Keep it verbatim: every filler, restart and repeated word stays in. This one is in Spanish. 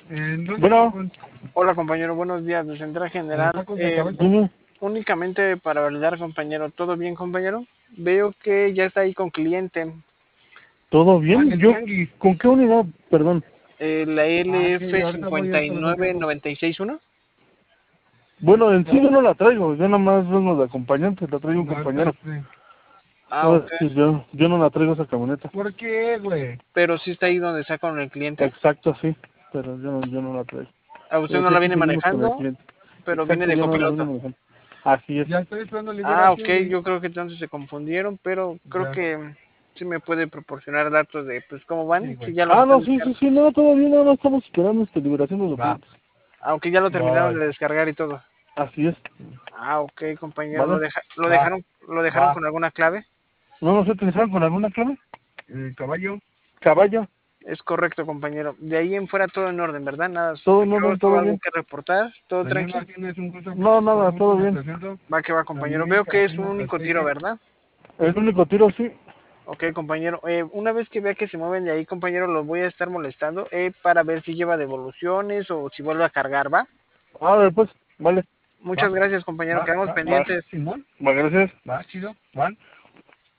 ¿En dónde? Bueno, Hola compañero, buenos días, de Central General. Eh, dime, únicamente para validar compañero, ¿todo bien compañero? Veo que ya está ahí con cliente. ¿todo Ah, en bien? el Yo, tianguis. ¿con qué unidad? Perdón. Eh, la Ah, sí, L F ahorita voy, cincuenta y ahorita los nueve atiendo. noventa y seis uno. Bueno, en sí yo no la traigo, yo nada más vengo de acompañante, la traigo un No, ahorita compañero. sí. Ah, Ahora ok. sí, yo, yo no la traigo esa camioneta. ¿Por qué, güey? Pero sí está ahí donde está con el cliente. Exacto, sí, pero yo no, yo no la traigo. A usted Pero no sí la aquí viene seguimos con el manejando, cliente. pero viene Exacto, de yo no la vengo copiloto. manejando. Así es. Ya estoy esperando Ah, ok, liberación, güey. yo creo que entonces se confundieron, pero creo Ya. que sí me puede proporcionar datos de pues cómo Sí, van, si güey. ya los Ah, no, están sí, sí, descargando. sí, no, todo bien, nada más estamos esperando esta liberación de Va. documentos. Aunque ya lo terminaron Voy. de descargar y todo. Así es, Ah, ok, compañero, lo ¿vale? deja, lo Va. dejaron, lo dejaron Va. con alguna clave. ¿No nos utilizaron con alguna clave? El caballo. Caballo, Es correcto, compañero. De ahí en fuera todo en orden, ¿verdad? Nada todo en orden, sospechoso, todo algo bien. que reportar, todo Daniel tranqui. Martínez, un gusto. No, nada, Mucho todo me bien. presento. Va que va, compañero. Daniel Veo que es un Castillo único tiro, Castillo. ¿verdad? El único tiro, sí. Ok, compañero. Eh, una vez que vea que se mueven de ahí, compañero, los voy a estar molestando eh, para ver si lleva devoluciones o si vuelve a cargar, ¿va? A ver, pues, vale. Muchas Va. gracias, compañero. Va. Quedamos Va. Va. Va, pendientes. Simón. va, gracias. Va, chido. Juan.